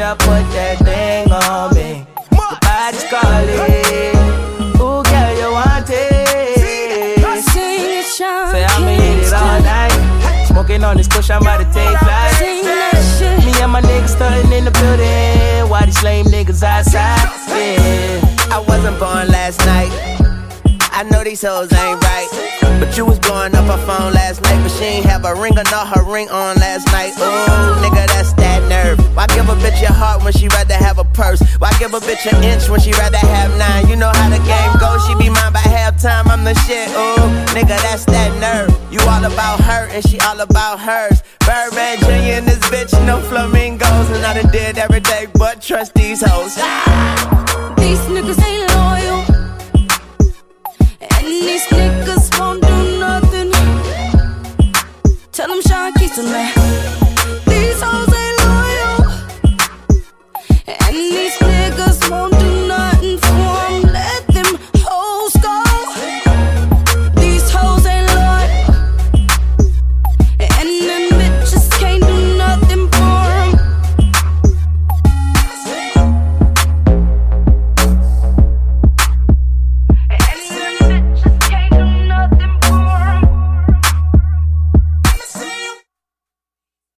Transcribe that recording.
better put that thing on me. The body's calling. Ooh, girl, you want it. Say I'ma hit it all night. Smoking on this kush, I'm about to take flight. Me and my niggas starting in the building. Why these lame niggas outside? Yeah. I wasn't born last night. I know these hoes ain't right. But you was blowing up her phone last night. But she ain't have a ring or not her ring on last night. Ooh, nigga, that's that nerve. Why give a bitch your heart when she rather have a purse? Why give a bitch an inch when she rather have 9? You know how the game goes, she be mine by halftime, I'm the shit. Ooh, nigga, that's that nerve. You all about her and she all about hers. Birdman Jr. and this bitch, no flamingos. And I done did every day but trust these hoes. These niggas ain't loyal. And these niggas won't do nothing. Tell them Sean Keys tonight.